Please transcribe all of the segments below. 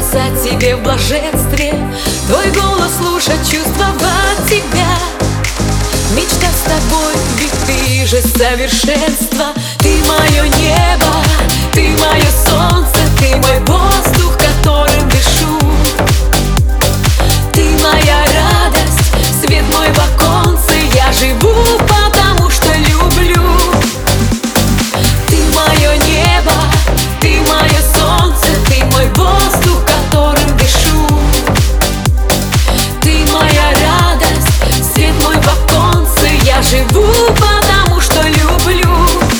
писать тебе в блаженстве, твой голос слушать, чувствовать тебя. Мечта с тобой, ведь ты же совершенство. Ты мое небо, ты мое солнце, ты мой воздух, которым дышу. Ты моя радость, свет мой в оконце, я живу, потому что люблю. Ты мое небо, ты мое солнце, ты мой воздух, которым дышу. Ты моя радость, свет мой в оконце, я живу, потому что люблю.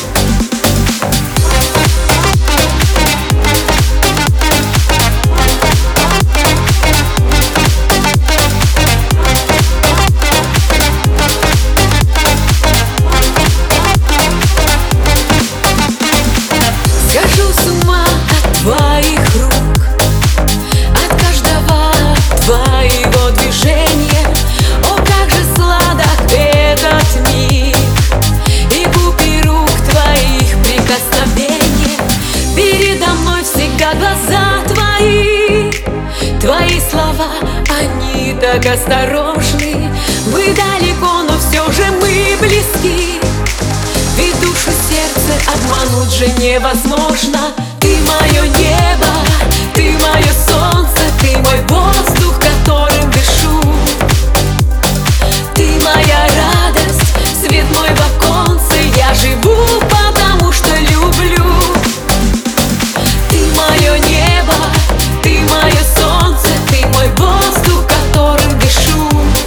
Схожу с ума от твоих рук, от каждого твоего движения. О, как же сладок этот миг, и губы рук твоих прикосновения. Передо мной всегда глаза твои, твои слова, они так осторожны. Мы далеко, но все же мы близки, ведь душу, сердце обмануть же невозможно. Ты мое небо, ты мое солнце, ты мой воздух, которым дышу. Ты моя радость, свет мой в оконце, я живу, потому что люблю. Ты мое небо, ты мое солнце, ты мой воздух, которым дышу.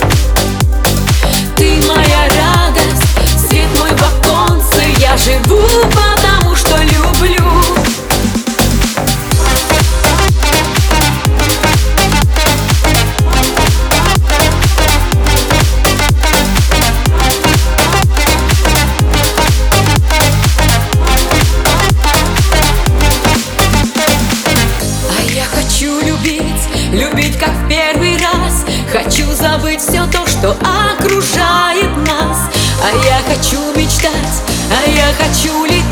Ты моя радость, свет мой в оконце, я живу, потому что люблю. Любить, как в первый раз. Хочу забыть все то, что окружает нас. А я хочу мечтать, а я хочу лететь.